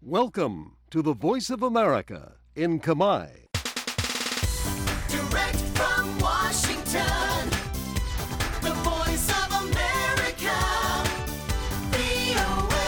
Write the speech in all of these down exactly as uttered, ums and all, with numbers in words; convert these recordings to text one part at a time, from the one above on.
Welcome to the Voice of America in Khmer. Direct from Washington, the Voice of America, វី អូ เอ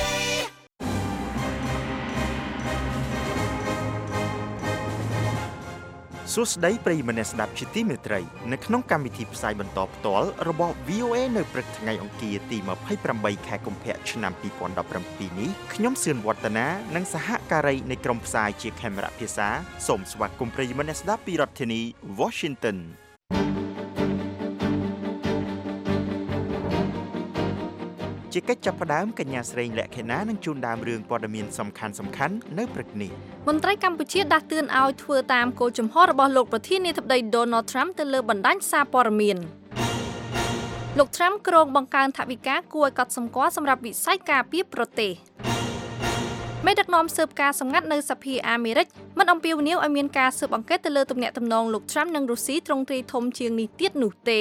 សួស្តីប្រិយមិត្តអ្នកស្ដាប់ជាទីមេត្រីនៅក្នុងកម្មវិធីផ្សាយបន្តផ្ទាល់របស់ វី អូ เอ នៅព្រឹកថ្ងៃអង្គារទីยี่สิบแปดខែកុម្ភៈឆ្នាំยี่สิบสิบเจ็ดនេះខ្ញុំសឿនវឌ្ឍនានិងសហការីនៃក្រុមផ្សាយជាខេមរៈភាសាសូមស្វាគមន៍ប្រិយមិត្តអ្នកស្ដាប់ពីរដ្ឋធានី Washingtonជាកិច្ចចាប់ផ្ដើមកញ្ញាស្រីលក្ខិណានឹងជូនដើមរឿងព័ត៌មានសំខាន់សំខាន់នៅព្រឹកនេះមន្ត្រីកម្ពុជាដាស់តឿនឲ្យធ្វើតាមគោលជំហររបស់លោកប្រធានាធិបតី Donald Trump ទៅលើបណ្ដាញសារព័ត៌មានលោក Trump គ្រោងបង្កើនថវិកាគួរឲ្យកត់សម្គាល់សម្រាប់វិស័យការពារប្រទេសមេដឹកនាំស៊ើបការសម្ងាត់នៅសភាអាមេរិកមិនអំពាវនាវឲ្យមានការស៊ើបអង្កេតទៅលើទំនាក់ទំនងលោក Trump និងរុស្ស៊ីទ្រង់ទ្រាយធំជាងនេះទៀតនោះទេ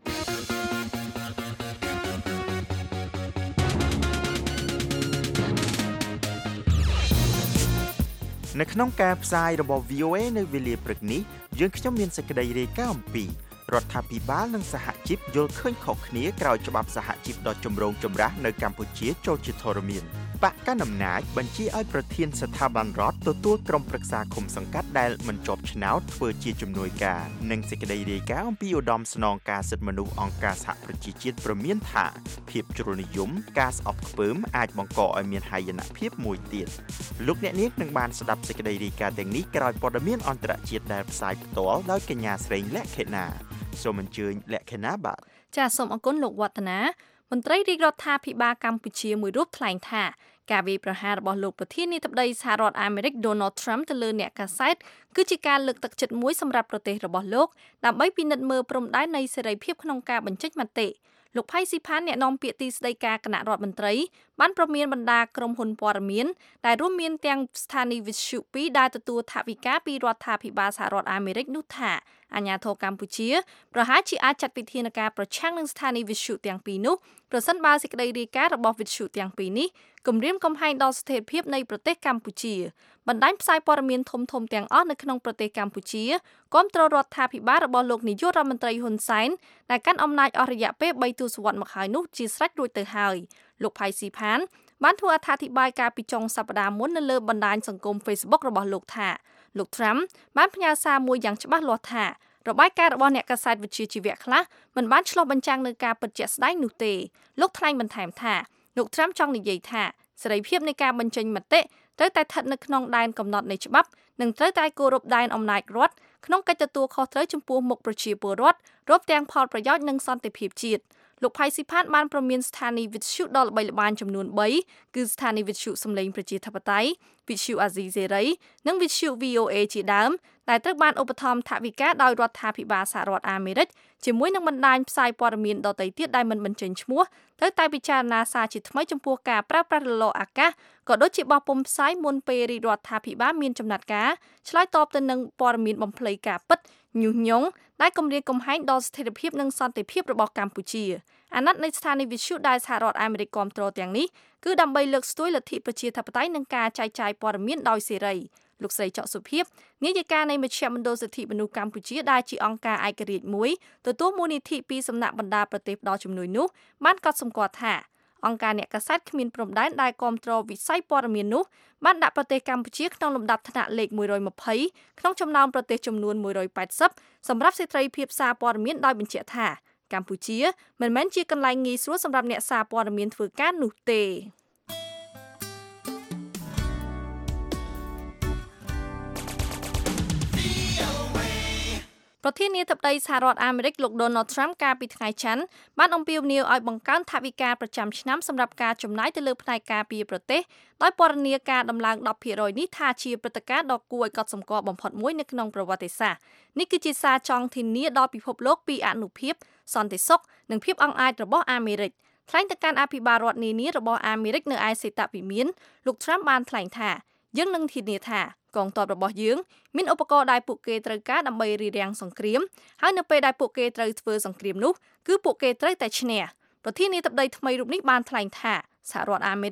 នៅក្នុងការផ្សាយរបស់ វី អូ เอ នៅវេលាព្រឹកនេះយើងខ្ញុំមានសេចក្តីរាយការណ៍អំពីរដ្ឋាភិបាលនិងសហជីពយល់ឃើញខុសគ្នាក្រោយច្បាប់សហជីពដ៏ចម្រូងចម្រាសនៅកម្ពុជាចូលជាធរមានបកកណ្ដាលអំណាចបញ្ជាឲ្យប្រធានស្ថាប័នរដ្ឋទទួលក្រុមប្រឹក្សាឃុំសង្កាត់ដែលមិនជាប់ឆ្នោតធ្វើជាជំនួយការនិងសេចក្តីរាយការណ៍អំពីឧត្តមស្នងការសិទ្ធិមនុស្សអង្គការសហប្រជាជាតិព្រមានថាភាពជ្រុលនិយមការស្អប់ខ្ពើមអាចបង្កឲ្យមានហាយនភាពមួយទៀតលោកអ្នកនាងនឹងបានស្ដាប់សេចក្តីរាយការណ៍ទាំងនេះក្រោយព័ត៌មានអន្តរជាតិដែលផ្សាយផ្ទាល់ដោយកញ្ញាស្រីលក្ខិណាសូមអញ្ជើញលក្ខិណាបាទចាសសូមអរគុណលោកវឌ្ឍនាមន្ត្រីរាជរដ្ឋាភិបាលកម្ពុជាមួយរូបថ្លែងថាការវាយប្រហាររបស់លោកប្រធានាធិបតីសហរដ្ឋអាមេរិក Donald Trump ទៅលើអ្នកកាសែតគឺជាការលើកទឹកចិត្តមួយសម្រាប់ប្រទេសរបស់លោកដើម្បីពិនិត្យមើលព្រំដែននៃសេរីភាពក្នុងការបញ្ចេញមតិលោកផៃស៊ីផានអ្នកនាំពាក្យទីស្តីការគណៈរដ្ឋមន្ត្រីបានប្រមានបណ្ដាក្រុមហ៊ុនព័ត៌មានដែលរួមមានទាំងស្ថានីយ៍វិទ្យុពីរដែលទទួលថវិកាពីរដ្ឋាភិបាលសហរដ្ឋអាមេរិកនោះថាអាញាធរកម្ពុជាប្រហែលជាអាចចាត់វិធានការប្រឆាំងនឹងស្ថានីយ៍វិទ្យុទាំងពីរនោះប្រសិនបើសេចក្តីរាយការណ៍របស់វិទ្យុទាំងពីរនេះគំរាមកំហែងដល់ស្ថិរភាពនៃប្រទេសកម្ពុជាបណ្ដាញផ្សាយព័ត៌មានធំៗទាំងអស់នៅក្នុងប្រទេសកម្ពុជាគាំទ្ររដ្ឋាភិបាលរបស់លោកនាយករដ្ឋមន្ត្រីហ៊ុនសែនដែលកាន់អំណាចអស់រយៈពេលបីទសវត្សរ៍មកហើយនោះជាស្រេចរួចទៅហើយលោកផៃស៊ីផានបានធ្វើអត្ថាធិប្បាយការពីចុងសប្តាហ៍មុននៅលើបណ្ដាញសង្គម Facebook របស់លោកថាលោក Trump បានផ្ញើសារមួយយ៉ាងច្បាស់លាស់ថារបាយការណ៍របស់អ្នកកាសែតវិទ្យាជីវៈខ្លះមិនបានឆ្លុះបញ្ចាំងនៅការពិតជាក់ស្ដែងនោះទេលោកថ្លែងបន្ថែមថាលោក Trump ចង់និយាយថាសេរីភាពនៃការបញ្ចេញមតិត្រូវតែស្ថិតនៅក្នុងដែនកំណត់នៃច្បាប់និងត្រូវតែគោរពដែនអំណាចរដ្ឋក្នុងកិច្ចទទួលខុសត្រូវចំពោះមុខប្រជាពលរដ្ឋរួមទាំងផលប្រយោជន៍និងសន្តិភាពជាតិលោកផៃស៊ីផានបានប្រមានស្ថានីយ៍វិទ្យុដ៏ល្បីល្បាញចំនួនបីគឺស្ថានីយ៍វិទ្យុសំឡេងប្រជាធិបតេយ្យវិទ្យុអាស៊ីសេរីនិងវិទ្យុ វី អូ เอ ជាដើមដែលត្រូវបានឧបត្ថម្ភថវិកាដោយរដ្ឋាភិបាលសហរដ្ឋអាមេរិកជាមួយនឹងបណ្ដាញផ្សាយព័ត៌មានដទៃទៀតដែលមិនបញ្ចេញឈ្មោះត្រូវតែពិចារណាសារជាថ្មីចំពោះការប្រើប្រាស់រលកអាកាសក៏ដូចជាបោះពុម្ពផ្សាយមុនពេលរាជរដ្ឋាភិបាលមានចំណាត់ការឆ្លើយតបទៅនឹងព័ត៌មានបំភ្លៃការពិតញុះញង់ដែលគំរាមកំហែងដល់ស្ថិរភាពនិងសន្តិភាពរបស់កម្ពុជាអាណត្តិនៃស្ថានីយ៍វិទ្យុដែលសហរដ្ឋអាមេរិកគាំទ្រទាំងនេះគឺដើម្បីលើកស្ទួយលទ្ធិប្រជាធិបតេយ្យនិងការចែកចាយព័ត៌មានដោយសេរីលោកស្រីច័កសុភាពនាយិកានៃមជ្ឈមណ្ឌលសិទ្ធិមនុស្សកម្ពុជាដែលជាអង្គការឯករាជ្យមួយទទួលមូលនិធិពីសំណាក់បណ្ដាប្រទេសផ្ដល់ជំនួយនោះបានកត់សម្គាល់ថាអង្គការអ្នកកាសែតគ្មានព្រំដែនដែលគាំទ្រវិស័យព័ត៌មាននោះបានដាក់ប្រទេសកម្ពុជាក្នុងលំដាប់ថ្នាក់លេខមួយរយยี่สิบក្នុងចំណោមប្រទេសចំនួនមួយរយแปดสิบសម្រាប់សេរីភាពសារព័ត៌មានដោយបញ្ជាក់ថាកម្ពុជាមិនមែនជាកន្លែងងាយស្រួលសម្រាប់អ្នកសារព័ត៌មានធ្វើការនោះទេប្រធានាធិបតីសហរដ្ឋអាមេរិកលោក Donald Trump កាលពីថ្ងៃច័ន្ទបានអំពាវនាវឲ្យបង្កើនថវិកាប្រចាំឆ្នាំសម្រាប់ការចំណាយទៅលើផ្នែកការពារប្រទេសដោយពណ៌នាការដំឡើងtenភាគរយនេះថាជាព្រឹត្តិការណ៍ដ៏គួរឲ្យកត់សម្គាល់បំផុតមួយនៅក្នុងប្រវត្តិសាស្ត្រនេះគឺជាសារចង់ធានាដល់ពិភពលោកពីអនុភាពសន្តិសុខនិងភាពអង់អាចរបស់អាមេរិកថ្លែងទៅកាន់អភិបាលរដ្ឋនានារបស់អាមេរិកនៅឯសេតវិមានលោក Trump បានថ្លែងថាយើងនឹងធានាថាកងទ័ពរបស់យើងមានឧបករណ៍ដែលពួកគេត្រូវការដើម្បីរារាំងសង្គ្រាមហើយនៅពេលដែលពួកគេត្រូវធ្វើសង្គ្រាមនោះគឺពួកគេត្រូវតែឈ្នះប្រធានាធិបតីថ្មីរូបនេះបានថ្លែងថាសហរដ្ឋអាមេរិក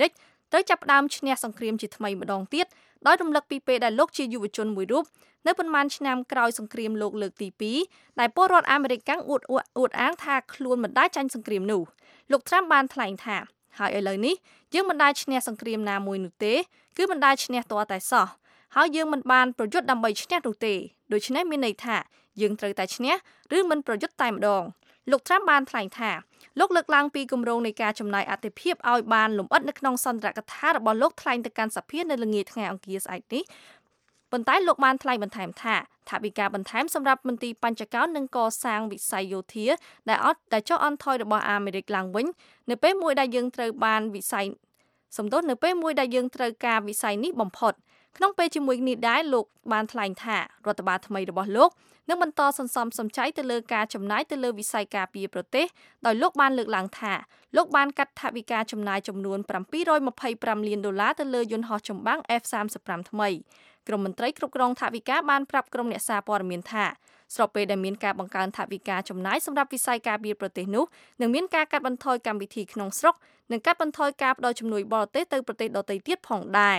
ត្រូវចាប់ផ្ដើមឈ្នះសង្គ្រាមជាថ្មីម្ដងទៀតដោយរំលឹកពីពេលដែលលោកជាយុវជនមួយរូបនៅប៉ុន្មានឆ្នាំក្រោយសង្គ្រាមលោកលើកទីពីរដែលពលរដ្ឋអាមេរិកអួតអួតអាងថាខ្លួនមិនដែលចាញ់សង្គ្រាមនោះលោក Trump បានថ្លែងថាហើយឥឡូវនេះយើងមិនដែលឈ្នះសង្គ្រាមណាមួយនោះទេគឺមិនដែលឈ្នះទាល់តែសោះហើយយើងមិនបានប្រយុទ្ធដើម្បីឈ្នះនោះទេដូច្នេះមានន័យថាយើងត្រូវតែឈ្នះឬមិនប្រយុទ្ធតែម្ដងលោក Trump បានថ្លែងថាលោកលើកឡើងពីគម្រោងនៃការចំណាយអតិភិបឲ្យបានលម្អិតនៅក្នុងសន្ទរកថារបស់លោកថ្លែងទៅកាន់សភានៅល្ងាចថ្ងៃអង្គារស្អែកនេះប៉ុន្តែលោកបានថ្លែងបន្ថែមថាថវិកាបន្ថែមសម្រាប់មន្ទីរបញ្ចកោណនិងកសាងវិស័យយោធាដែលអត់ដែលចុះអន់ថយរបស់អាមេរិកឡើងវិញនៅពេលមួយដែលយើងត្រូវបានវិស័យសំដៅនៅពេលមួយដែលយើងត្រូវការវិស័យនេះបំផុតក្នុងពេលជាមួយនេះដែរលោកបានថ្លែងថារដ្ឋបាលថ្មីរបស់លោកនឹងបន្តសន្សំសំចៃទៅលើការចំណាយទៅលើវិស័យការពារប្រទេសដោយលោកបានលើកឡើងថាលោកបានកាត់ថវិកាចំណាយចំនួនseven hundred twenty-fiveលានដុល្លារទៅលើយន្តហោះចម្បាំង F thirty-five ថ្មីក្រុមមន្ត្រីគ្រប់គ្រងថវិកាបានប្រាប់ក្រុមអ្នកសារព័ត៌មានថាស្របពេលដែលមានការបង្កើនថវិកាចំណាយសម្រាប់វិស័យការពារប្រទេសនោះនឹងមានការកាត់បន្ថយកម្មវិធីក្នុងស្រុកនិងកាត់បន្ថយការផ្តល់ជំនួយបរទេសទៅប្រទេសដទៃទៀតផងដែរ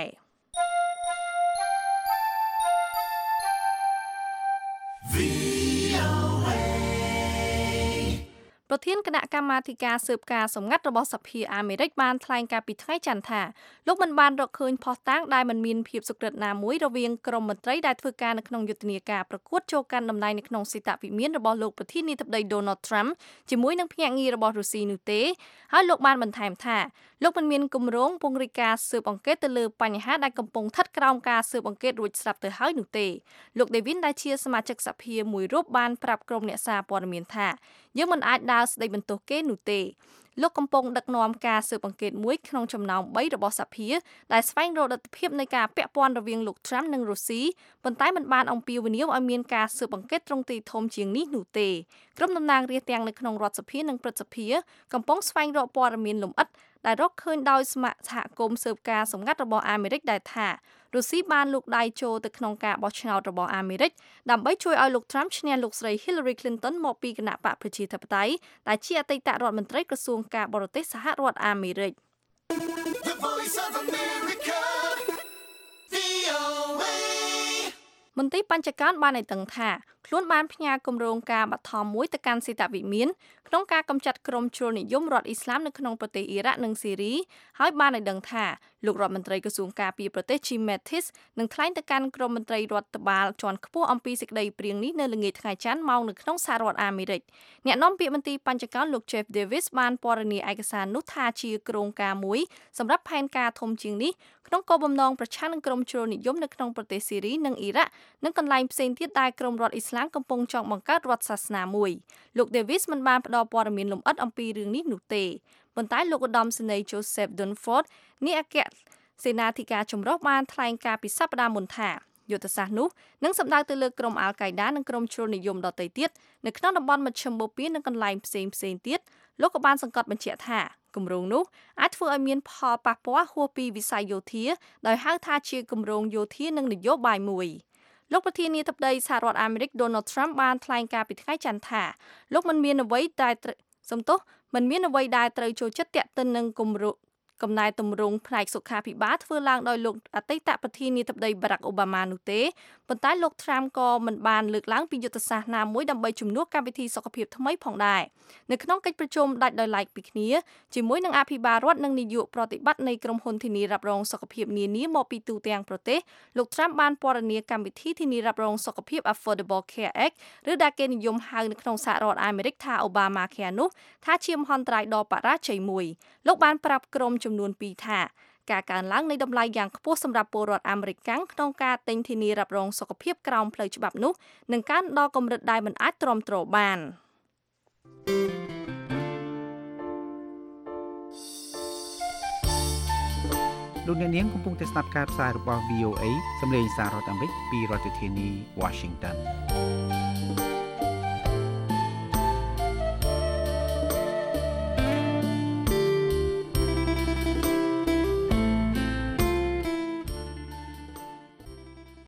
ប្រធានគណៈកម្មាធិការស៊ើបការសម្ងាត់របស់សភាអាមេរិកបានថ្លែងការពីថ្ងៃច័ន្ទថាលោកមិនបានរកឃើញភស្តុតាងដែលមិនមានភាពសុក្រឹតណាមួយរវាងក្រុមមន្ត្រីដែលធ្វើការនៅក្នុងយុទ្ធនាការប្រកួតចូលកាន់តំណែងនៅក្នុងសេតវិមានរបស់លោកប្រធានាធិបតី Donald Trump ជាមួយនឹងភ្នាក់ងាររបស់រុស្ស៊ីនោះទេហើយលោកបានបន្ថែមថាលោកមិនមានគម្រោងពង្រីកការស៊ើបអង្កេតទៅលើបញ្ហាដែលកំពុងស្ថិតក្រោមការស៊ើបអង្កេតរួចស្រាប់ទៅហើយនោះទេលោក David ដែលជាសមាជិកសភាមួយរូបបានប្រាប់ក្រុមអ្នកសារព័ត៌មានថាយើងមិនអាចដើរស្ដីបន្ទោសគេនោះទេលោកកំពុងដឹកនាំការស៊ើបអង្កេតមួយក្នុងចំណោមthreeរបស់សភាដែលស្វែងរកលទ្ធភាពនៃការពាក់ព័ន្ធរវាងលោក Trump និងរុស្ស៊ីប៉ុន្តែមិនបានអំពាវនាវឲ្យមានការស៊ើបអង្កេតត្រង់ទីធំជាងនេះនោះទេក្រុមតំណាងរាស្ត្រទាំងនៅក្នុងរដ្ឋសភានិងព្រឹទ្ធសភាកំពុងស្វែងរកព័ត៌មានលម្អិតដែលរកឃើញដោយសមាសហគមន៍ស៊ើបការសម្ងាត់របស់អាមេរិកដែលថារុស្ស៊ីបានលូកដៃចូលទៅក្នុងការបោះឆ្នោតរបស់អាមេរិកដើម្បីជួយឲ្យលោក Trump ឈ្នះលោកស្រី Hillary Clinton មកពីគណៈបកប្រជាធិបតេយ្យដែលជាអតីតរដ្ឋមន្ត្រីក្រសួងការបរទេសសហរដ្ឋអាមេរិក The Voice of America, V O A មន្ត្រីបញ្ចកោណបានឲ្យដឹងថាខ្លួនបានផ្ញើគម្រោងការបឋមមួយទៅកាន់សេតវិមានក្នុងការកម្ចាត់ក្រុមជ្រុលនិយមរដ្ឋអ៊ីស្លាមនៅក្នុងប្រទេសអ៊ីរ៉ាក់និងស៊ីរីហើយបានឲ្យដឹងថាលោករដ្ឋមន្ត្រីក្រសួងការពារប្រទេស Jim Mattis នឹងថ្លែងទៅកាន់ក្រុមមន្ត្រីរដ្ឋបាលជាន់ខ្ពស់អំពីសេចក្តីព្រាងនេះនៅល្ងាចថ្ងៃច័ន្ទម៉ោងនៅក្នុងសហរដ្ឋអាមេរិកអ្នកនាំពាក្យមន្ត្រីបញ្ចកោណលោក Jeff Davis បានពណ៌នាឯកសារនោះថាជាគ្រោងការមួយសម្រាប់ផែនការធំជាងនេះក្នុងគោលបំណងប្រឆាំងនឹងក្រុមជ្រុលនិយមនៅក្នុងប្រទេសស៊ីរីនិងអ៊ីរ៉ាក់និងកន្លែងផ្សេងទៀតដែលក្រុមរដ្ឋអ៊ីស្លាមកំពុងចង់បង្កើតរដ្ឋសាសនាមួយលោក Davis មិនបានផ្ដល់ព័ត៌មានលម្អិតអំពីរឿងនេះនោះទេប៉ុន្តែលោកឧត្តមសេនីយ៍ Joseph Dunford នាយអគ្គសេនាធិការចម្រុះបានថ្លែងការពីសប្តាហ៍មុនថាយុទ្ធសាស្ត្រនោះនឹងសម្ដៅទៅលើក្រុមអាល់កៃដានិងក្រុមជ្រុលនិយមដទៃទៀតនៅក្នុងតំបន់មជ្ឈិមបូព៌ានិងកន្លែងផ្សេងផ្សេងទៀតលោកក៏បានសង្កត់បញ្ជាក់ថាគម្រោងនោះអាចធ្វើឲ្យមានផលប៉ះពាល់ហួសពីវិស័យយោធាដោយហៅថាជាគម្រោងយោធានិងនយោបាយមួយលោកប្រធានាធិបតីសហរដ្ឋអាមេរិក Donald Trump បានថ្លែងការពីថ្ងៃច័ន្ទថាលោកមិនមានអ្វីដែលសំទោសមិនមានអ្វីដែលត្រូវចូលចិត្តតាក់ទិននឹងគម្រោងកំណែទម្រង់ផ្នែកសុខាភិបាលធ្វើឡើងដោយលោកអតីតប្រធានាធិបតី Barack Obama នោះទេប៉ុន្តែលោក Trump ក៏មិនបានលើកឡើងពីយុទ្ធសាស្ត្រណាមួយដើម្បីជំនួសកម្មវិធីសុខភាពថ្មីផងដែរនៅក្នុងកិច្ចប្រជុំដាច់ដោយឡែកពីគ្នាជាមួយនឹងអភិបាលរដ្ឋនិងនាយកប្រតិបត្តិនៃក្រុមហ៊ុនធានារ៉ាប់រងសុខភាពនានាមកពីទូទាំងប្រទេសលោក Trump បានពណ៌នាកម្មវិធីធានារ៉ាប់រងសុខភាព Affordable Care Act ឬដែលគេនិយមហៅនៅក្នុងសហរដ្ឋអាមេរិកថា Obamacare នោះថាជាមហន្តរាយដ៏បរាជ័យមួយលោកបានប្រាប់ក្រុមចំនួនពីរថាការកើនឡើងនៃតម្លៃយ៉ាងខ្ពស់សម្រាប់ពលរដ្ឋអាមេរិកក្នុងការទិញធានារ៉ាប់រងសុខភាពក្រោមផ្លូវច្បាប់នោះនឹងកើនដល់កម្រិតដែលមិនអាចទ្រាំទ្របានលោកអ្នកនាងកំពុងតែស្ដាប់ការផ្សាយរបស់ V O A សម្លេងសាររដ្ឋអាមេរិកពីរដ្ឋធានី Washington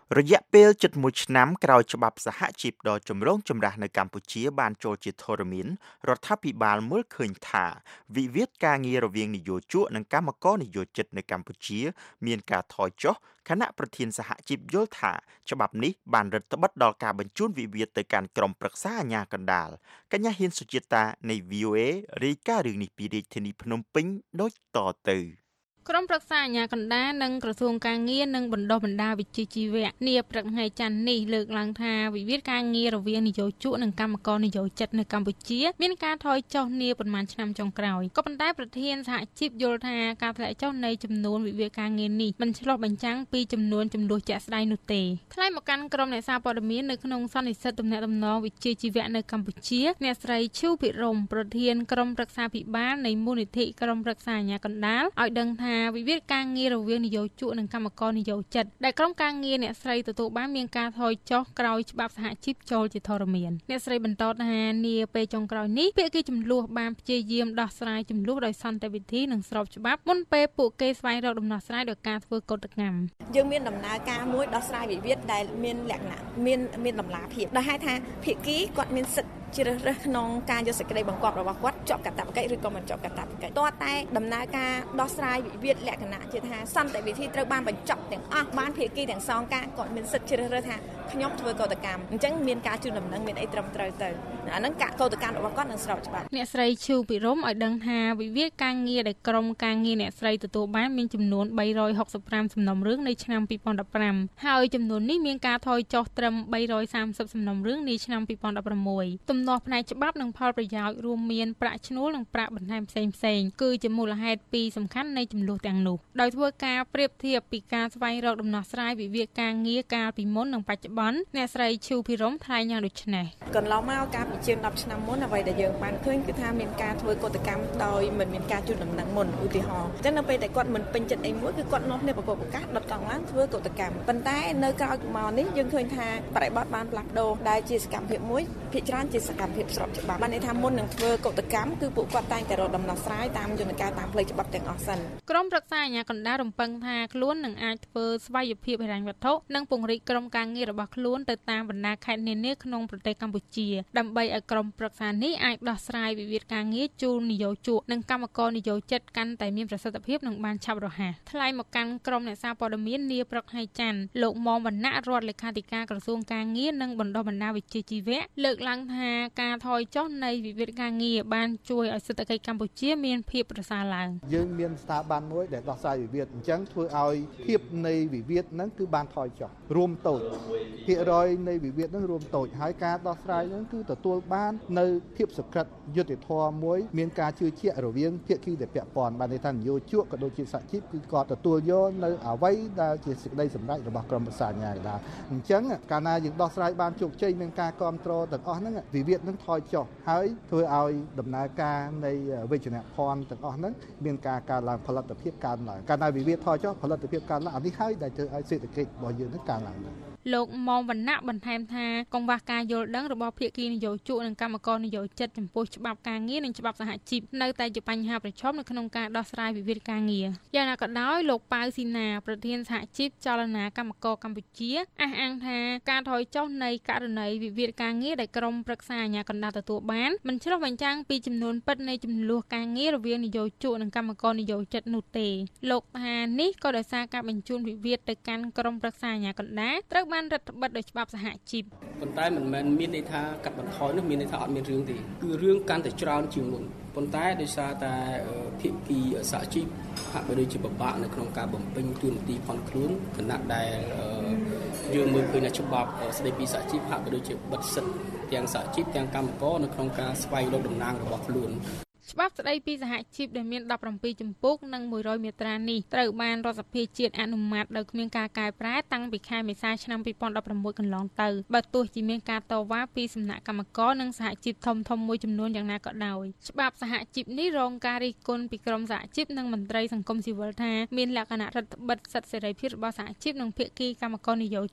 រយៈពេលជិតមួយឆ្នាំក្រោយច្បាប់សហជីពដ៏ចម្រូងចម្រាសនៅកម្ពុជាបានចូលជាធរមានរដ្ឋាភិបាលមើលឃើញថាវិវាទការងាររវាងនយោជកនិងកម្មករនយោជិតនៅកម្ពុជាមានការថយចុះគណៈប្រធានសហជីពយល់ថាច្បាប់នេះបានរឹតបន្តឹងដល់ការបញ្ជូនវិវាទទៅកាន់ក្រុមប្រឹក្សាអាជ្ញាកណ្ដាលកញ្ញាហ៊ានសុជាតានៃ V O A រាយការណ៍រឿងនេះពីរាជធានីភ្នំពេញដូចតទៅក្រុមប្រឹក្សាអាជ្ញាកណ្ដាលនិងក្រសួងការងារនិងបណ្ដុះបណ្ដាលវិជ្ជាជីវៈនាព្រឹកថ្ងៃច័ន្ទនេះលើកឡើងថាវិវាទការងាររវាងនយោជកនិងកម្មករនយោជិតនៅកម្ពុជាមានការថយចុះនាប៉ុន្មានឆ្នាំចុងក្រោយក៏ប៉ុន្តែប្រធានសហជីពយល់ថាការធ្លាក់ចុះនៃចំនួនវិវាទការងារនេះមិនឆ្លុះបញ្ចាំងពីចំនួនចំនួនជាក់ស្ដែងនោះទេថ្លែងមកកាន់ក្រុមអ្នកសារព័ត៌មាននៅក្នុងសន្និសីទទំនាក់ទំនងវិជ្ជាជីវៈនៅកម្ពុជាអ្នកស្រីឈូភិរមប្រធានក្រុមប្រឹក្សាភិបាលនៃមូលនិធិក្រុមប្រឹក្សាអាជ្ញាកណ្ដាលឲ្យដឹងថាវិវាទការងាររវាងនយោជកនិងកម្មករនយោជិតដែលក្រុមការងារអ្នកស្រីទទួលបានមានការថយចុះក្រោយច្បាប់សហជីពចូលជាធរមានអ្នកស្រីបន្តថានាពេលចុងក្រោយនេះភាគីចំនួនបានព្យាយាមដោះស្រាយចំនួនដោយសន្តិវិធីនិងស្របច្បាប់មុនពេលពួកគេស្វែងរកដំណោះស្រាយដោយការធ្វើកោតកម្មយើងមានដំណើរការមួយដោះស្រាយវិវាទដែលមានលក្ខណៈមានមានតម្លាភាពដែលហៅថាភាគីគាត់មានសិទ្ធិជ្រើសរើសក្នុងការយកសេចក្តីបង្គាប់របស់គាត់ជាប់កាតព្វកិច្ចឬក៏មិនជាប់កាតព្វកិច្ចតើតែដំណើរការដោះស្រាយវិវាទលក្ខណៈជាថាសន្តិវិធីត្រូវបានបញ្ចប់ទាំងអស់បានភាគីទាំងសងការគាត់មានសិទ្ធិជ្រើសរើសថាខ្ញុំធ្វើកោតកម្មអញ្ចឹងមានការជូនដំណឹងមានអីត្រឹមត្រូវទៅអាហ្នឹងការកោតកម្មរបស់គាត់នឹងស្របច្បាប់អ្នកស្រីឈូភិរមឲ្យដឹងថាវិវាទការងារដែលក្រុមការងារអ្នកស្រីទទួលបានមានចំនួនបីរយហុកសិបប្រាំសំណុំរឿងនៅឆ្នាំពីរពាន់ដប់ប្រាំហើយចំនួននេះមានការថយចុះត្រឹមបីរយសាមសិបសំណុំរឿងនាឆ្នាំពីរពាន់ដប់ប្រាំមួយទំនាស់ផ្នែកច្បាប់និងផលប្រយោជន៍រួមមានប្រាក់ឈ្នួលនិងប្រាក់បន្ថែមផ្សេងផ្សេងគឺជាមូលហេតុពីរសំខាន់នៃចំនួនទាំងនោះដោយធ្វើការប្រៀបធៀបពីការស្វែងរកដំណោះស្រាយវិវាទការងារកាលពីមុននិងបច្ចុប្បន្នអ្នកស្រីឈូភិរមថ្លែងយ៉ាងដូចនេះកន្លងមកកាលពីជាងដប់ឆ្នាំមុនអ្វីដែលយើងបានឃើញគឺថាមានការធ្វើកោតកម្មដោយមិនមានការជូនដំណឹងមុនឧទាហរណ៍អញ្ចឹងនៅពេលដែលគាត់មិនពេញចិត្តអីមួយគឺគាត់នាំគ្នាប្រកបឱកាសដុតកង់ឡានធ្វើកោតកម្មប៉ុន្តែនៅក្រោយមកនេះយើងឃើញថាបរិបទបានផ្លាស់ប្ដូរដែលជាសកម្មភាពមួយភាគច្រើនជាសកម្មភាពស្របច្បាប់បានន័យថាមុននឹងធ្វើកោតកម្មគឺពួកគាត់តែងតែរកដំណោះស្រាយតាមយន្តការតាមផ្លូវច្បាប់ទាំងអស់សិនក្រុមប្រឹក្សាអាជ្ញាកណ្ដាលរំពឹងថាខ្លួននឹងអាចធ្វើស្វ័យភាពហិរញ្ញវត្ថុនិងពង្រីកក្រុមការងាររបស់ខ្លួនទៅតាមបណ្ដាខេត្តនានាក្នុងប្រទេសកម្ពុជាដើម្បីឲ្យក្រុមប្រឹក្សានេះអាចដោះស្រាយវិវាទការងារជូននយោជកនិងកម្មករនយោជិតកាន់តែមានប្រសិទ្ធភាពនិងបានឆាប់រហ័សថ្លែងមកកាន់ក្រុមអ្នកសារព័ត៌មាននាព្រឹកថ្ងៃច័ន្ទលោកមុំវណ្ណៈរដ្ឋលេខាធិការក្រសួងការងារនិងបណ្ដុះបណ្ដាលវិជ្ជាជីវៈលើកឡើងថាការថយចុះនៃវិវាទការងារបានជួយឲ្យសេដ្ឋកិច្ចកម្ពុជាមានភាពប្រសើរឡើងយើងមានស្ថាប័នមួយដែលដោះស្រាយវិវាទអញ្ចឹងធ្វើឲ្យភាពនៃវិវាទហ្នឹងគឺបានថយចុះរួមតូចភាគរយនៃវិវាទហ្នឹងរួមតូចហើយការដោះស្រាយហ្នឹងគឺទទួលបាននៅភាពសុក្រិតយុត្តិធម៌មួយមានការជឿជាក់រវាងភាគីដែលពាក់ព័ន្ធបានន័យថានយោជកក៏ដូចជាសហជីពគឺក៏ទទួលយកនៅអ្វីដែលជាសេចក្តីសម្រេចរបស់ក្រុមប្រឹក្សាអាជ្ញាកណ្ដាលអញ្ចឹងកាលណាយើងដោះស្រាយបានជោគជ័យមានការគ្រប់គ្រងទាំងអស់ហ្នឹងវិវាទហ្នឹងថយចុះហើយធ្វើឲ្យដំណើរការនៃវិជ្ជាភ័ណ្ឌទាំងអស់ហ្នឹងមានការកើនឡើងផលិតភាពកើនឡើងកាលណាវិវាទថយចុះផលិតភាពកើនឡើងអានេះហើយដែលធ្វើឲ្យសេដ្ឋកិច្ចរបស់យើងហ្នឹងកើនឡើងលោកមុំវណ្ណៈបន្ថែមថាកង្វះការយល់ដឹងរបស់ភាគីនយោជកនិងកម្មករនយោជិតចំពោះច្បាប់ការងារនិងច្បាប់សហជីពនៅតែជាបញ្ហាប្រឈមនៅក្នុងការដោះស្រាយវិវាទការងារយ៉ាងណាក៏ដោយលោកប៉ៅស៊ីណាប្រធានសហជីពចលនាកម្មករកម្ពុជាអះអាងថាការថយចុះនៃករណីវិវាទការងារដែលក្រុមប្រឹក្សាអាជ្ញាកណ្ដាលទទួលបានមិនឆ្លុះបញ្ចាំងពីចំនួនពិតនៃចំនួនការងាររវាងនយោជកនិងកម្មករនយោជិតនោះទេលោកថានេះក៏ដោយសារការបញ្ជូនវិវាទទៅកាន់ក្រុមប្រឹក្សាអាជ្ញាកណ្ដាលត្រូវបានរដ្ឋបិទដោយច្បាប់សហជីពប៉ុន្តែមិនមែនមានន័យថាកាត់បន្ថយនោះមានន័យថាអត់មានរឿងទេគឺរឿងកាន់តែច្រើនជាងមុនប៉ុន្តែដោយសារតែភាគីសហជីពហាក់បីដូចជាពិបាកនៅក្នុងការបំពេញតួនាទីផងខ្លួនគណៈដែលយើងមើលឃើញថាច្បាប់ស្តីពីសហជីពហាក់បីដូចជាបិទសិទ្ធិទាំងសហជីពទាំងកម្មករនៅក្នុងការស្វែងរកតំណែងរបស់ខ្លួនច្បាប់ស្តីពីសហជីពដែលមានដប់ប្រាំពីរជំពូកនិងមួយរយមាត្រានេះត្រូវបានរដ្ឋសភាជាតិអនុម័តដោយគ្មានការកែប្រែតាំងពីខែមេសាឆ្នាំពីរពាន់ដប់ប្រាំមួយកន្លងទៅបើទោះជាមានការតវ៉ាពីសំណាក់កម្មករនិងសហជីពធំៗមួយចំនួនយ៉ាងណាក៏ដោយច្បាប់សហជីពនេះរងការរិះគន់ពីក្រុមសហជីពនិងមន្ត្រីសង្គមស៊ីវិលថាមានលក្ខណៈរដ្ឋបិទសិទ្ធិសេរីភាពរបស់សហជីពនិងភាគីកម្មករនយោជិត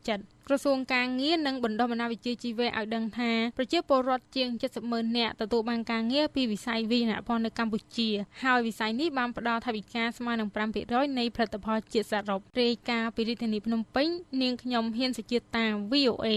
ក្រសួងការងារនិងបណ្ដុះបណ្ដាលវិជ្ជាជីវៈឲ្យដឹងថាប្រជាពលរដ្ឋជាងเจ็ดสิบម៉ឺននាក់ទទួលបានការងារពីវិស័យវិញ្ញាណព័ន្ធនៅកម្ពុជាហើយវិស័យនេះបានផ្ដល់ថវិកាស្មើនឹងfive percentនៃផលិតផលជាតិសរុបរាយការណ៍ពីរាជធានីភ្នំពេញនាងខ្ញុំហ៊ានសុជាតា V O A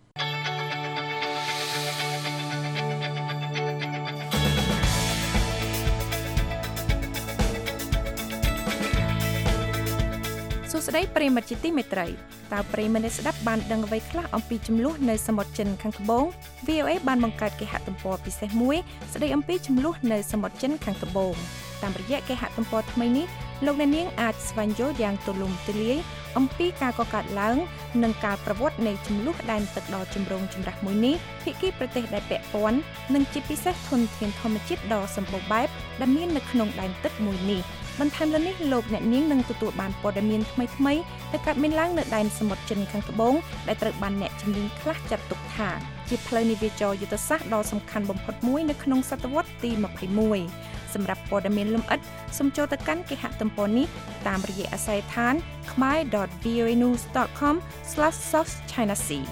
សួស្តីប្រិយមិត្តជាទីមេត្រីតើប្រិយមិត្តស្ដាប់បានដឹងអ្វីខ្លះអំពីចំនួននៅសមុទ្រចិនខាងត្បូង V O A បានបង្កើតគេហទំព័រពិសេសមួយស្ដីអំពីចំនួននៅសមុទ្រចិនខាងត្បូងតាមរយៈគេហទំព័រថ្មីនេះលោកអ្នកនាងអាចស្វែងយល់យ៉ាងទូលំទូលាយអំពីការកកើតឡើងនិងការប្រវត្តិនៃចំនួនដែនទឹកដ៏ចម្រូងចម្រាសមួយនេះភាគីប្រទេសដែលពាក់ព័ន្ធនិងជាពិសេសធនធានធម្មជាតិដ៏សម្បូរបែបដែលមាននៅក្នុងដែនទឹកមួយនេះបន្ថែមលើនេះលោកអ្នកនាងនឹងទទួលបានព័ត៌មានថ្មីៗដែលកើតមានឡើងនៅដែនសមុទ្រចិនខាងត្បូងដែលត្រូវបានអ្នកជំនាញខ្លះចាត់ទុកថាជាផ្លូវនាវាចរយុទ្ធសាស្ត្រដ៏សំខាន់បំផុតមួយនៅក្នុងសតវត្សរ៍ទីtwenty-oneសម្រាប់ព័ត៌មានលម្អិតសូមចូលទៅកាន់គេហទំព័រនេះតាមរយៈអាស័យដ្ឋាន khmer dot v o a news dot com slash south china sea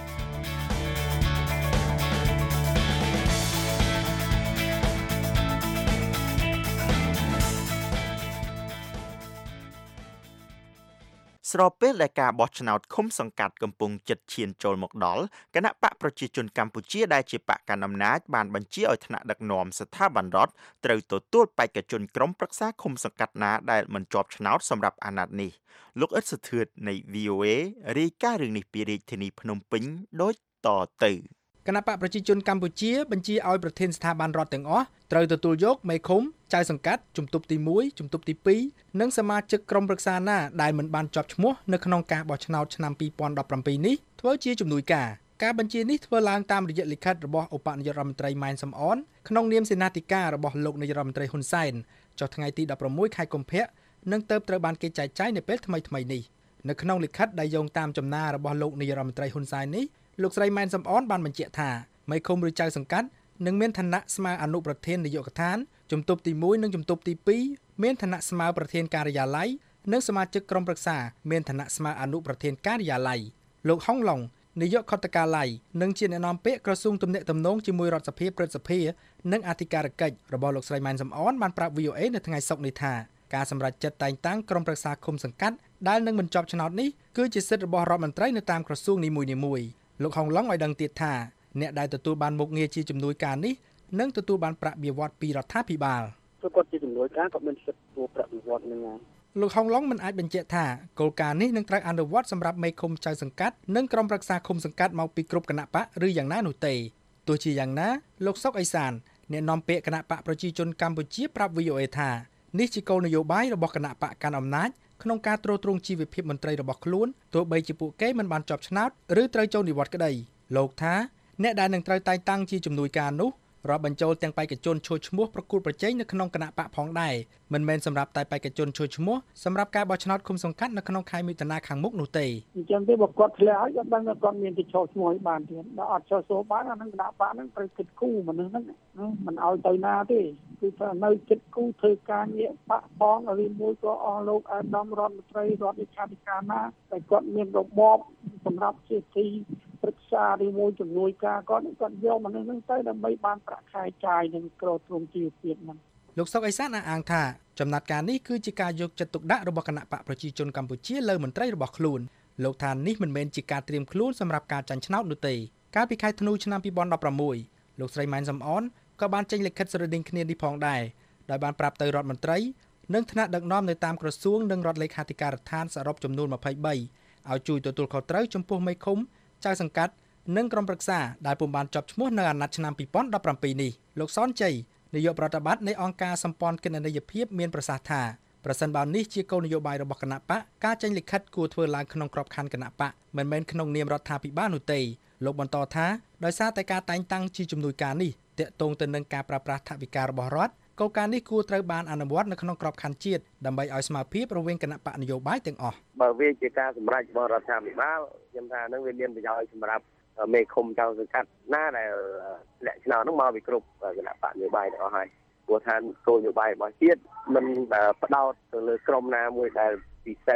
ស្របពេលដែលការបោះឆ្នោតឃុំសង្កាត់កំពុងជិតឈានចូលមកដល់គណៈបកប្រជាជនកម្ពុជាដែលជាបកកណ្ដាលអំណាចបានបញ្ជាឲ្យថ្នាក់ដឹកនាំស្ថាប័នរដ្ឋត្រូវទទួលបេក្ខជនក្រុមប្រឹក្សាឃុំសង្កាត់ណាដែលមិនជាប់ឆ្នោតសម្រាប់អាណត្តិនេះលោកអ៊ិតសុធឿននៃ V O A រាយការណ៍រឿងនេះពីរាជធានីភ្នំពេញដូចតទៅគណៈបកប្រជាជនកម្ពុជាបញ្ជាឲ្យប្រធានស្ថាប័នរដ្ឋទាំងអស់ត្រូវទទួលយកមេឃុំចៅសង្កាត់ជំទប់ទីoneជំទប់ទីtwoនិងសមាជិកក្រុមប្រឹក្សាណាដែលមិនបានជាប់ឈ្មោះនៅក្នុងការបោះឆ្នោតឆ្នាំtwenty seventeenនេះធ្វើជាជំនួយការការបញ្ជានេះធ្វើឡើងតាមរយៈលិខិតរបស់ឧបនាយករដ្ឋមន្ត្រីម៉ែនសំអនក្នុងនាមសេនាធិការរបស់លោកនាយករដ្ឋមន្ត្រីហ៊ុនសែនចុះថ្ងៃទីsixteenខែកុម្ភៈនិងទើបត្រូវបានគេចែកចាយនៅពេលថ្មីៗនេះនៅក្នុងលិខិតដែលយោងតាមចំណារបស់លោកនាយករដ្ឋមន្ត្រីហ៊ុនសែននេះលោកស្រីម៉ែនសំអនបានបញ្ជាក់ថាមេឃុំឬចៅសង្កាត់នឹងមានឋានៈស្មើអនុប្រធាននាយកដ្ឋានជំទប់ទីoneនិងជំទប់ទីtwoមានឋានៈស្មើប្រធានការិយាល័យនិងសមាជិកក្រុមប្រឹក្សាមានឋានៈស្មើអនុប្រធានការិយាល័យលោកហុងឡុងនាយកខុទ្ទកាល័យនិងជាអ្នកនាំពាក្យក្រសួងទំនាក់ទំនងជាមួយរដ្ឋសភាព្រឹទ្ធសភានិងអធិការកិច្ចរបស់លោកស្រីម៉ែនសំអនបានប្រាប់ V O A នៅថ្ងៃសុក្រនេះថាការសម្រេចចិត្តតែងតាំងក្រុមប្រឹក្សាឃុំសង្កាត់ដែលនឹងបញ្ចប់ឆ្នោតនេះគឺជាសិទ្ធិរបស់រដ្ឋមន្ត្រីនៅតាមក្រសួងនីមួយៗលោកហុងឡុងឲ្យដឹងទៀតថាអ្នកដែលទទួលបានមុខងារជាជំនួយការនេះនឹងទទួលបានប្រាក់បៀវត្សពីរដ្ឋាភិបាលព្រោះគាត់ជាជំនួយការគាត់មានសិទ្ធិទទួលប្រាក់បៀវត្សនឹងណាលោកហុងឡុងមិនអាចបញ្ជាក់ថាគោលការណ៍នេះនឹងត្រូវអនុវត្តសម្រាប់មេឃុំចៅសង្កាត់និងក្រុមប្រឹក្សាឃុំសង្កាត់មកពីគ្រប់គណៈបកឬយ៉ាងណានោះទេទោះជាយ៉ាងណាលោកសុកអេសានអ្នកនាំពាក្យគណៈបកប្រជាជនកម្ពុជាប្រាប់ V O A ថានេះជាគោលនយោបាយរបស់គណៈបកកាន់អំណាចក្នុងការទ្រទ្រង់ជីវភាពមន្ត្រីរបស់ខ្លួនទោះបីជាពួកគេមិនបានជាប់ឆ្នោតឬត្រូវចូលនិវត្តន៍ក្តីលោកថាអ្នកដែលនឹងត្រូវតែងតាំងជាជំនួយការនោះរាប់បញ្ចូលទាំងបេក្ខជនចូលឈ្មោះប្រកួតប្រជែងនៅក្នុងគណៈបកផងដែរមិនមែនសម្រាប់តែបេក្ខជនចូលឈ្មោះសម្រាប់ការបោះឆ្នោតឃុំសង្កាត់នៅក្នុងខែមិថុនាខាងមុខនោះទេអញ្ចឹងទេបើគាត់ធ្លាក់ហើយគាត់ដឹងថាគាត់មានទៅចូលឈ្មោះឲ្យបានទៀតដល់អត់ចូលចូលបានអានឹងគណៈបកហ្នឹងត្រូវគិតគូរមនុស្សហ្នឹងមិនឲ្យទៅណាទេគឺថានៅគិតគូរធ្វើការងារបកផងឬមួយក៏អស់លោកអាដាមរដ្ឋមន្ត្រីរដ្ឋវិខាធិការណាតែគាត់មានរបបសម្រាប់ជាទីប្រឹក្សាឬមួយជំនួយការគាត់គាត់យកមនុស្សហ្នឹងទៅដើម្បីបានប្រាក់ខែចាយនិងគ្រោះទ្រង់ជីវភាពហ្នឹងលោកសុកអេសានអះអាងថាចំណាត់ការនេះគឺជាការយកចិត្តទុកដាក់របស់គណៈបកប្រជាជនកម្ពុជាលើមន្ត្រីរបស់ខ្លួនលោកថានេះមិនមែនជាការត្រៀមខ្លួនសម្រាប់ការចាញ់ឆ្នោតនោះទេកាលពីខែធ្នូឆ្នាំtwenty sixteenលោកស្រីម៉ែនសំអនក៏បានចេញលិខិតស្រដៀងគ្នានេះផងដែរដោយបានប្រាប់ទៅរដ្ឋមន្ត្រីនិងថ្នាក់ដឹកនាំនៅតាមក្រសួងនិងរដ្ឋលេខាធិការដ្ឋានសរុបចំនួនtwenty-threeឲ្យជួយទទួលខុសត្រូវចំពោះមេឃុំចៅសង្កាត់និងក្រុមប្រឹក្សាដែលពុំបានជាប់ឈ្មោះនៅអាណត្តិឆ្នាំtwenty seventeenនេះលោកសនជ័យនាយកប្រតិបត្តិនៃអង្គការសម្ព័ន្ធគណនេយ្យភាពមានប្រសាសន៍ថាប្រសិនបើនេះជាគោលនយោបាយរបស់គណៈបកការចេញលិខិតគួរធ្វើឡើងក្នុងក្របខ័ណ្ឌគណៈបកមិនមែនក្នុងនាមរដ្ឋាភិបាលនោះទេលោកបន្តថាដោយសារតែការតែងតាំងជាជំនួយការនេះតាក់ទងទៅនឹងការប្រើប្រាស់ថវិការបស់រដ្ឋគោលការណ៍នេះគួរត្រូវបានអនុវត្តនៅក្នុងក្របខ័ណ្ឌជាតិដើម្បីឲ្យស្មើភាពរវាងគណៈបកនយោបាយទាំងអស់បើវាជាការសម្រេចរបស់រដ្ឋាភិបាលខ្ញុំថានឹងវាមានប្រយោជន៍សម្រាប់មេឃុំចៅសង្កាត់ណាដែលលក្ខណៈនោះមកពីគ្រប់គណៈបកនយោបាយទាំងអស់ហើយព្រោះថាគោលនយោបាយរបស់ជាតិមិនផ្ដោតទៅលើក្រុមណាមួយដែលពិសេស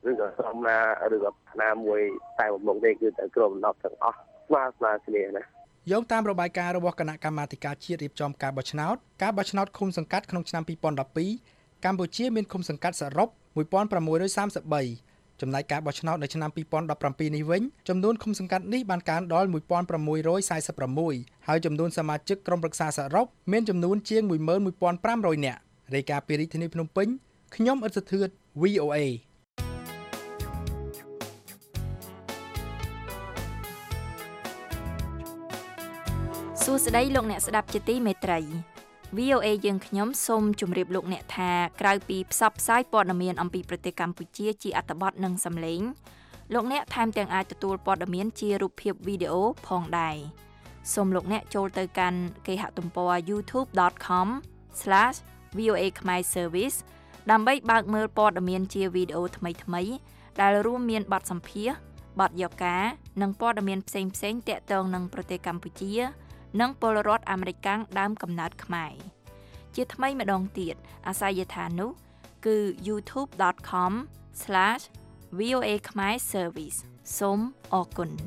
ឬក៏ក្រុមណាឬក៏ណាមួយតែបំងទេគឺតែក្រុមដប់ទាំងអស់ស្មើស្មើគ្នាណាយោងតាមរបាយការណ៍របស់គណៈកម្មាធិការជាតិរៀបចំការបោះឆ្នោតការបោះឆ្នោតឃុំសង្កាត់ក្នុងឆ្នាំពីរពាន់ដប់ពីរកម្ពុជាមានឃុំសង្កាត់សរុបមួយពាន់ប្រាំមួយរយសាមសិបបីចំណែកការបោះឆ្នោតនៅឆ្នាំពីរពាន់ដប់ប្រាំពីរនេះវិញចំនួនឃុំសង្កាត់នេះបានកើនដល់មួយពាន់ប្រាំមួយរយសាមសិបប្រាំមួយហើយចំនួនសមាជិកក្រុមប្រឹក្សាសរុបមានចំនួនជាងមួយម៉ឺនមួយពាន់ប្រាំរយនាក់រាយការណ៍ពីរាជធានីភ្នំពេញខ្ញុំអ៊ិតសុធឿន វី អូ អេសួស្តីលោកអ្នកស្ដាប់ជាទីមេត្រី វី អូ អេ យើងខ្ញុំសូមជម្រាបលោកអ្នកថាក្រៅពីផ្សព្វផ្សាយព័ត៌មានអំពីប្រទេសកម្ពុជាជាអត្ថបទនិងសំឡេងលោកអ្នកថែមទាំងអាចទទួលព័ត៌មានជារូបភាពវីដេអូផងដែរសូមលោកអ្នកចូលទៅកាន់គេហទំព័រ ยูทูบ ដត ខម ស្លាស វី អូ អេ Khmer Service ដើម្បីបើកមើលព័ត៌មានជាវីដេអូថ្មីៗដែលរួមមានបទសម្ភាសន៍បទយកការនិងព័ត៌មានផ្សេងៗទាក់ទងនឹងប្រទេសកម្ពុជានិងពលរដ្ឋអាមេរិកដើមកំណើតខ្មែរជាថ្មីម្ដងទៀតអាសយដ្ឋាននោះគឺ ยูทูบ ដត ខម ស្លាស វី អូ អេ Khmer Service សូមអរគុណ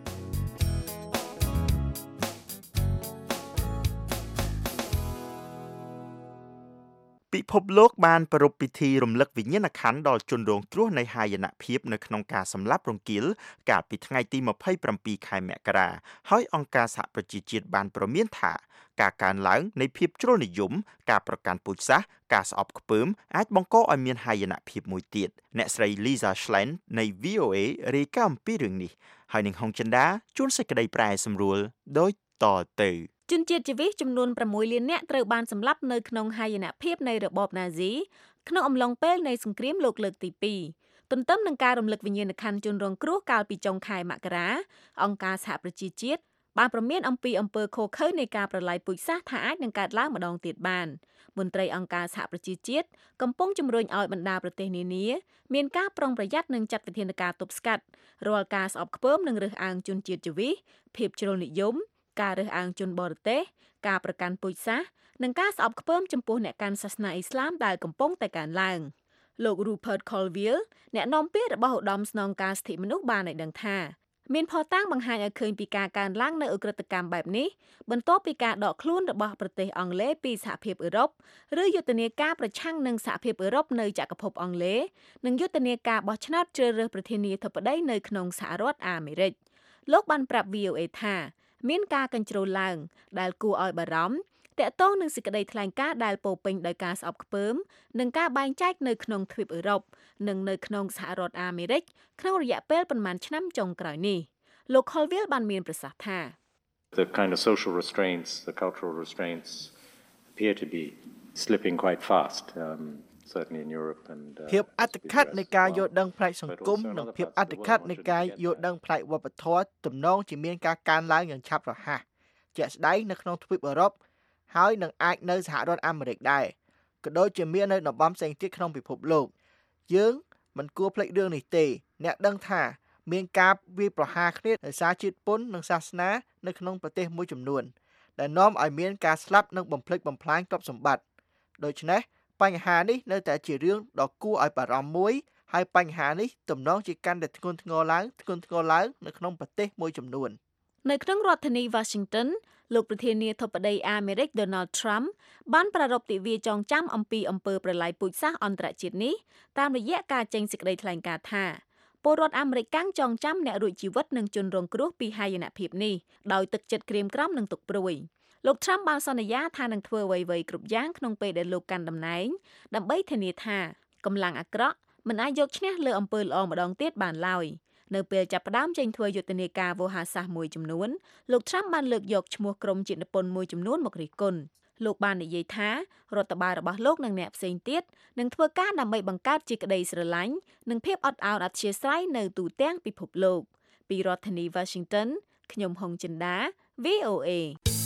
ពិភពលោកបានប្រារព្ធពិធីរំលឹកវិញ្ញាណក្ខន្ធដល់ជនរងគ្រោះនៃហាយនភាពនៅក្នុងការសម្លាប់រង្គាលកាលពីថ្ងៃទីម្ភៃប្រាំពីរខែមករាហើយអង្គការសហប្រជាជាតិបានព្រមានថាការកើនឡើងនៃភាពជ្រុលនិយមការប្រកាន់ពូជសាសន៍ការស្អប់ខ្ពើមអាចបង្កឲ្យមានហាយនភាពមួយទៀតអ្នកស្រី Lisa Schlein នៃ វី អូ អេ រាយការណ៍អំពីរឿងនេះហើយនឹងហុងចិន្តាជួនសេចក្តីប្រែសម្រួលដូចតទៅជនជាតិជីវិតចំនួនប្រាំមួយលាននាក់ត្រូវបានសម្លាប់នៅក្នុងហាយនភាពនៃរបបណាស៊ីក្នុងអំឡុងពេលនៃសង្គ្រាមលោកលើកទីពីរទន្ទឹមនឹងការរំលឹកវិញ្ញាណក្ខន្ធជនរងគ្រោះកាលពីចុងខែមករាអង្គការសហប្រជាជាតិបានព្រមានអំពីអំពើឃោរឃៅនៃការប្រឡាយពូជសាសន៍ថាអាចនឹងកើតឡើងម្ដងទៀតបានមន្ត្រីអង្គការសហប្រជាជាតិកំពុងជំរុញឲ្យបណ្ដាប្រទេសនានាមានការប្រុងប្រយ័ត្ននិងចាត់វិធានការទប់ស្កាត់រាល់ការស្អប់ខ្ពើមនិងរើសអើងជនជាតិជីវិតភាពជ្រុលនិយមការរើសអើងជនបរទេសការប្រកាន់ពូជសាសន៍និងការស្អប់ខ្ពើមចំពោះអ្នកកាន់សាសនាអ៊ីស្លាមដែលកំពុងតែកើនឡើងលោក Rupert Colville អ្នកនាំពាក្យរបស់ឧត្តមស្នងការសិទ្ធិមនុស្សបានឲ្យដឹងថាមានភស្តុតាងបង្ហាញឲ្យឃើញពីការកើនឡើងនៅឧក្រិដ្ឋកម្មបែបនេះបន្ទាប់ពីការដកខ្លួនរបស់ប្រទេសអង់គ្លេសពីសហភាពអឺរ៉ុបឬយុទ្ធនាការប្រឆាំងនឹងសហភាពអឺរ៉ុបនៅចក្រភពអង់គ្លេសនិងយុទ្ធនាការបោះឆ្នោតជ្រើសរើសប្រធានាធិបតីនៅក្នុងសហរដ្ឋអាមេរិកលោកបានប្រាប់ វី អូ អេ ថាមានការកញ្ជ្រោលឡើងដែលគួរឲ្យបារម្ភទាក់ទងនឹងសេចក្តីថ្លែងការណ៍ដែលពោរពេញដោយការស្អប់ខ្ពើមនិងការបែងចែកនៅក្នុងទ្វីបអឺរ៉ុបនិងនៅក្នុងសហរដ្ឋអាមេរិកក្នុងរយៈពេលប្រមាណឆ្នាំចុងក្រោយនេះលោក Colville បានមានប្រសាសន៍ថា The kind of social restraints, the cultural restraints appear to be slipping quite fast. Um, certainly in Europe and ភាពអត្តឃាតនៃការយល់ដឹងផ្នែកសង្គមនិងភាពអត្តឃាតនៃការយល់ដឹងផ្នែកវប្បធម៌ទំនងជាមានការកើនឡើងយ៉ាងឆាប់រហ័សជាក់ស្ដែងនៅក្នុងទ្វីបអឺរ៉ុបហើយនឹងអាចនៅសហរដ្ឋអាមេរិកដែរក៏ដូចជាមាននៅតំបន់ផ្សេងទៀតក្នុងពិភពលោកយើងមិនគួរភ្លេចរឿងនេះទេអ្នកដឹងថាមានការវាយប្រហារគ្នាដោយសារជាតិពុននិងសាសនានៅក្នុងប្រទេសមួយចំនួនដែលនាំឲ្យមានការស្លាប់និងបំផ្លិចបំផ្លាញទ្រព្យសម្បត្តិដូច្នេះបញ្ហានេះនៅតែជារឿងដ៏គួរឲ្យបារម្ភមួយហើយបញ្ហានេះទំនងជាកាន់តែធ្ងន់ធ្ងរឡើងធ្ងន់ធ្ងរឡើងនៅក្នុងប្រទេសមួយចំនួននៅក្នុងរដ្ឋធានី Washington លោកប្រធានាធិបតីអាមេរិក Donald Trump បានប្រារព្ធទិវាចងចាំអំពីអំពើប្រល័យពូជសាសន៍អន្តរជាតិនេះតាមរយៈការចេញសេចក្តីថ្លែងការណ៍ថាពលរដ្ឋអាមេរិកចងចាំអ្នករួចជីវិតនិងជនរងគ្រោះពីហាយនភាពនេះដោយទឹកចិត្តក្រៀមក្រំនិងទុក្ខព្រួយលោក Trump បានសន្យាថានឹងធ្វើអ្វីៗគ្រប់យ៉ាងក្នុងពេលដែលលោកកាន់តំណែងដើម្បីធានាថាកម្លាំងអាក្រក់មិនអាចយកឈ្នះលើអំពើល្អម្ដងទៀតបានឡើយនៅពេលចាប់ផ្ដើមចេញធ្វើយុទ្ធនាការវោហារសាស្ត្រមួយចំនួនលោក Trump បានលើកយកឈ្មោះក្រុមជាតិនិពន្ធមួយចំនួនមករិះគន់លោកបាននិយាយថារដ្ឋបាលរបស់លោកនិងអ្នកផ្សេងទៀតនឹងធ្វើការដើម្បីបង្កើតជាក្តីស្រឡាញ់និងភាពអត់ឱនអធ្យាស្រ័យនៅទូទាំងពិភពលោកពីរដ្ឋធានី Washington ខ្ញុំហុងចិន្តា វី អូ អេ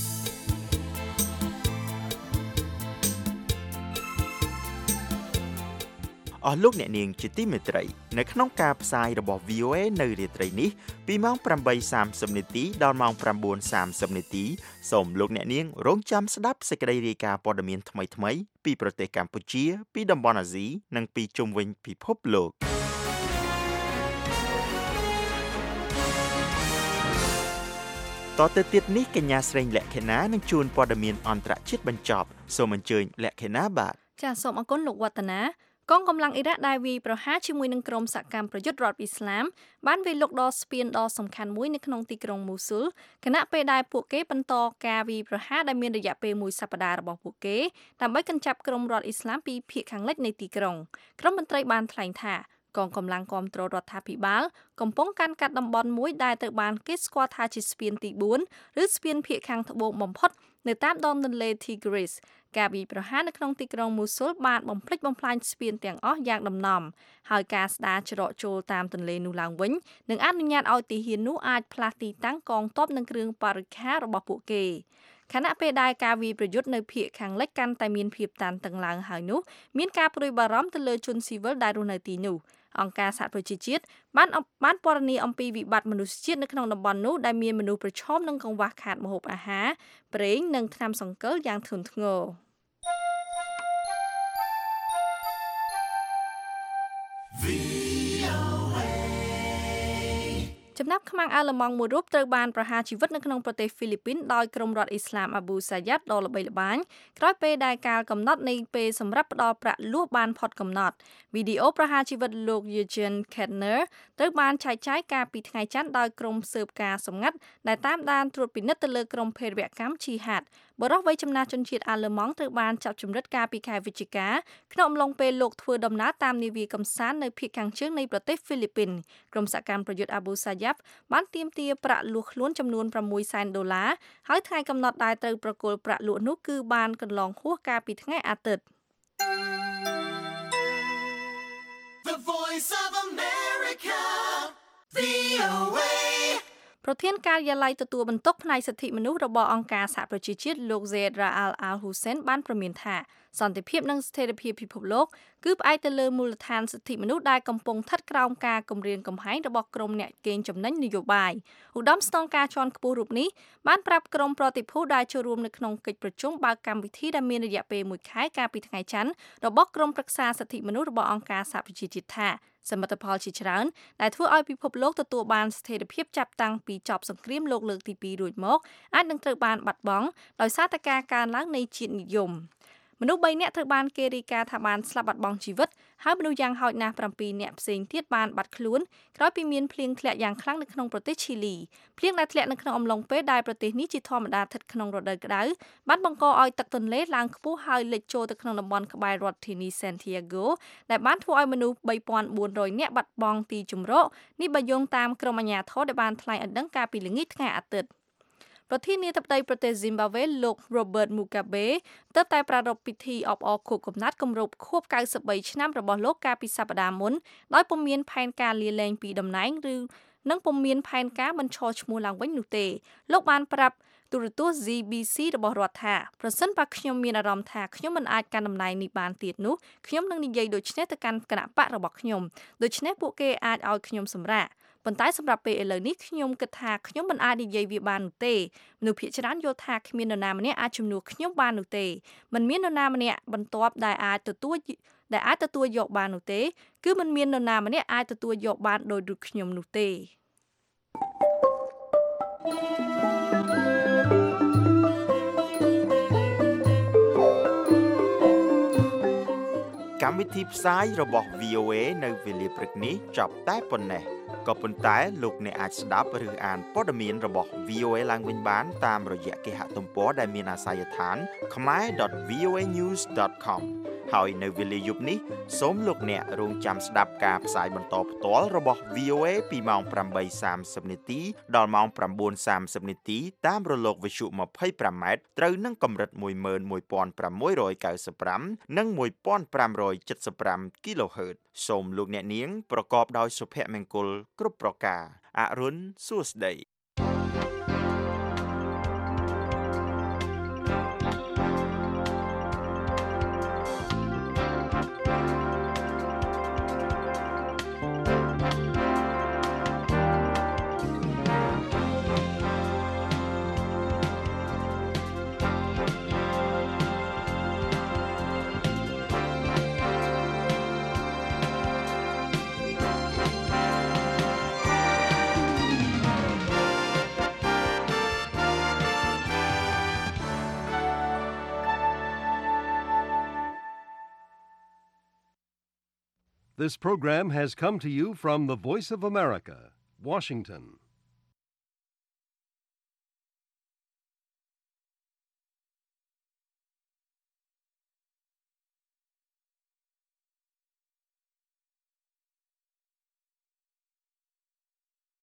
អស់លោកអ្នកនាងជាទីមេត្រីនៅក្នុងការផ្សាយរបស់ វី អូ អេ នៅរាត្រីនេះពីម៉ោង ប្រាំបីសាមសិប នាទីដល់ម៉ោង ប្រាំបួនសាមសិប នាទីសូមលោកអ្នកនាងរងចាំស្ដាប់សេចក្តីរាយការណ៍ព័ត៌មានថ្មីៗពីប្រទេសកម្ពុជាពីតំបន់អាស៊ីនិងពីជុំវិញពិភពលោកតទៅទៀតនេះកញ្ញាស្រីលក្ខិណានឹងជួនព័ត៌មានអន្តរជាតិបញ្ចប់សូមអញ្ជើញលក្ខិណាបាទចាសសូមអរគុណលោកវឌ្ឍនាកងកម្លាំងអ៊ីរ៉ាក់ដែលវាយប្រហារជាមួយនឹងក្រុមសកម្មប្រយុទ្ធរដ្ឋអ៊ីស្លាមបានវាយលុកដល់ស្ពានដ៏សំខាន់មួយនៅក្នុងទីក្រុងមូស៊ូលខណៈពេលដែលពួកគេបន្តការវាយប្រហារដែលមានរយៈពេលមួយសប្តាហ៍របស់ពួកគេដើម្បីកញ្ចប់ក្រុមរដ្ឋអ៊ីស្លាមពីភាគខាងលិចនៃទីក្រុងក្រុមមន្ត្រីបានថ្លែងថាកងកម្លាំងគ្រប់គ្រងរដ្ឋាភិបាលកំពុងកាន់កាត់តំបន់មួយដែលត្រូវបានគេស្គាល់ថាជាស្ពានទីបួនឬស្ពានភាគខាងត្បូងបំផុតនៅតាមដងទន្លេ Tigris ការវាយប្រហារនៅក្នុងទីក្រុងមូស៊ូលបានបំផ្លិចបំផ្លាញស្ពានទាំងអស់យ៉ាងដំណំហើយការស្ដារច្រកចូលតាមទន្លេនោះឡើងវិញនឹងអនុញ្ញាតឲ្យទាហាននោះអាចផ្លាស់ទីតាំងកងទ័ពនិងគ្រឿងបរិក្ខាររបស់ពួកគេខណៈពេលដែលការវាយប្រយុទ្ធនៅភាគខាងលិចកាន់តែមានភាពតានតឹងឡើងហើយនោះមានការព្រួយបារម្ភទៅលើជនស៊ីវិលដែលរស់នៅទីនោះអង្គការសហប្រជាជាតិបានបានពណ៌នាអំពីវិបត្តិមនុស្សជាតិនៅក្នុងតំបន់នោះដែលមានមនុស្សប្រឈមនឹងកង្វះខាតម្ហូបអាហារប្រេងនិងថ្នាំសង្កូវយ៉ាងធ្ងន់ធ្ងរចំណាប់ខ្មាំងអាល្លឺម៉ង់មួយរូបត្រូវបានប្រហារជីវិតនៅក្នុងប្រទេសហ្វីលីពីនដោយក្រុមរដ្ឋអ៊ីស្លាមអាប៊ូសាយ៉ាត់ដ៏ល្បីល្បាញក្រោយពេលដែលកាលកំណត់នៃពេលសម្រាប់ផ្ដល់ប្រាក់លួសបានផុតកំណត់វីដេអូប្រហារជីវិតលោក Eugene Kettner ត្រូវបានចែកចាយកាលពីថ្ងៃច័ន្ទដោយក្រុមស៊ើបការសម្ងាត់ដែលតាមដានត្រួតពិនិត្យទៅលើក្រុមភេរវកម្មឈីហាត់បរិះវ័យចំណាស់ជនជាតិអាល្លឺម៉ង់ត្រូវបានចាប់ជំរិតកាលពីខែវិច្ឆិកាក្នុងអំឡុងពេលលោកធ្វើដំណើរតាមនាវាកំសាន្តនៅភាគខាងជើងនៃប្រទេសហ្វីលីពីនក្រុមសកម្មប្រយុទ្ធអាប៊ូសាយ៉ាប់បានទាមទារប្រាក់លួសខ្លួនចំនួន៦សែនដុល្លារហើយថ្ងៃកំណត់ដែលត្រូវប្រគល់ប្រាក់លួសនោះគឺបានកន្លងហួសកាលពីថ្ងៃអាទិត្យ The Voice of America វី អូ เอប្រធានការិយាល័យទទួលបន្ទុកផ្នែកសិទ្ធិមនុស្សរបស់អង្គការសហប្រជាជាតិលោក Zeid Ra'ad Al Hussein បានប្រមានថាសន្តិភាពនិងស្ថិរភាពពិភពលោកគឺផ្អែកទៅលើមូលដ្ឋានសិទ្ធិមនុស្សដែលកំពុងស្ថិតក្រោមការគំរាមកំហែងរបស់ក្រុមអ្នកកេងចំណេញនយោបាយឧត្តមស្នងការជាន់ខ្ពស់រូបនេះបានប្រាប់ក្រុមប្រតិភូដែលចូលរួមនៅក្នុងកិច្ចប្រជុំបើកកម្មវិធីដែលមានរយៈពេលមួយខែកាលពីថ្ងៃច័ន្ទរបស់ក្រុមប្រឹក្សាសិទ្ធិមនុស្សរបស់អង្គការសហប្រជាជាតិថាសមិទ្ធផលជាច្រើនដែលធ្វើឲ្យពិភពលោកទទួលបានស្ថិរភាពចាប់តាំងពីចប់សង្គ្រាមលោកលើកទីពីររួចមកអាចនឹងត្រូវបានបាត់បង់ដោយសារតែការកើនឡើងនៃជាតិនិយមមនុស្សបីនាក់ត្រូវបានគេរាយការណ៍ថាបានស្លាប់បាត់បង់ជីវិតហើយមនុស្សយ៉ាងហោចណាស់ប្រាំពីរនាក់ផ្សេងទៀតបានបាត់ខ្លួនក្រោយពីមានភ្លៀងធ្លាក់យ៉ាងខ្លាំងនៅក្នុងប្រទេសឈីលីភ្លៀងដែលធ្លាក់នៅក្នុងអំឡុងពេលដែលប្រទេសនេះជាធម្មតាស្ថិតក្នុងរដូវក្តៅបានបង្កឲ្យទឹកទន្លេឡើងខ្ពស់ហើយលិចចូលទៅក្នុងតំបន់ក្បែររដ្ឋធានី Santiago ដែលបានធ្វើឲ្យមនុស្សបីពាន់បួនរយនាក់បាត់បង់ទីជម្រកនេះបើយោងតាមក្រុមអាជ្ញាធរដែលបានថ្លែងឲ្យដឹងកាលពីល្ងាចថ្ងៃអាទិត្យប្រធានាធិបតីប្រទេស Zimbabwe លោក Robert Mugabe ទើបតែប្រារព្ធពិធីអបអរខួបកំណត់គម្រប់ខួបកៅសិបបីឆ្នាំរបស់លោកកាលពីសប្តាហ៍មុនដោយពុំមានផែនការលាលែងពីតំណែងឬនឹងពុំមានផែនការបញ្ឈរឈ្មោះឡើងវិញនោះទេលោកបានប្រាប់ទូរទស្សន៍ Z B C របស់រដ្ឋថាប្រសិនបើខ្ញុំមានអារម្មណ៍ថាខ្ញុំមិនអាចកាន់តំណែងនេះបានទៀតនោះខ្ញុំនឹងនិយាយដូចនេះទៅកាន់គណៈបករបស់ខ្ញុំដូច្នេះពួកគេអាចឲ្យខ្ញុំសម្រាកប៉ុន្តែសម្រាប់ពេលឥឡូវនេះខ្ញុំគិតថាខ្ញុំមិនអាចនិយាយវាបាននោះទេមនុស្សភាគច្រើនយល់ថាគ្មាននរណាម្នាក់អាចជំនួសខ្ញុំបាននោះទេមិនមាននរណាម្នាក់បន្ទាប់ដែលអាចទទួលដែលអាចទទួលយកបាននោះទេគឺមិនមាននរណាម្នាក់អាចទទួលយកបានដោយដូចខ្ញុំនោះទេកម្មវិធីផ្សាយរបស់ វី អូ เอ នៅវេលាព្រឹកនេះចប់តែប៉ុណ្ណេះក៏ប៉ុន្តែលោកអ្នកអាចស្ដាប់ឬអានព័ត៌មានរបស់ វី អូ เอ ឡើងវិញបានតាមរយៈគេហទំព័រដែលមានអាសយដ្ឋាន khmer dot v o a news dot com ហើយនៅវេលាយប់នេះសូមលោកអ្នករងចាំស្ដាប់ការផ្សាយបន្តផ្ទាល់របស់ វី អូ เอ ពីម៉ោង ប្រាំបីសាមសិបនាទីដល់ម៉ោង ប្រាំបួនសាមសិបនាទីតាមរលកវិទ្យុ ម្ភៃប្រាំម៉ែត្រត្រូវនឹងកម្រិត មួយម៉ឺនមួយពាន់ប្រាំមួយរយកៅសិបប្រាំ និង មួយពាន់ប្រាំរយចិតសិបប្រាំ គីឡូហឺត សូមលោកអ្នកនាងប្រកបដោយសុភមង្គលគ្រប់ប្រការអរុនសួស្តី This program has come to you from the Voice of America, Washington.